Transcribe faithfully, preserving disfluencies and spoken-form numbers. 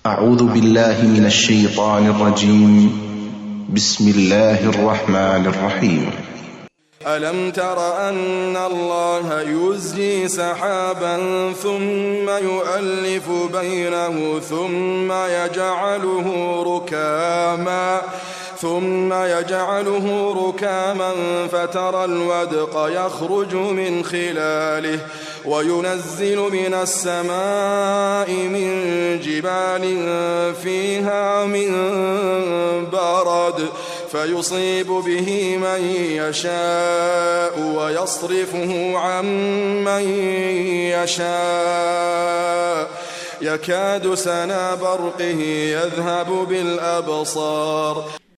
أعوذ بالله من الشيطان الرجيم. بسم الله الرحمن الرحيم. ألم تر أن الله يزجي سحابا ثم يؤلف بينه ثم يجعله ركاما ثم يجعله ركاما فترى الودق يخرج من خلاله وينزل من السماء من جبال فيها من برد فيصيب به من يشاء ويصرفه عن من يشاء يكاد سنا برقه يذهب بالأبصار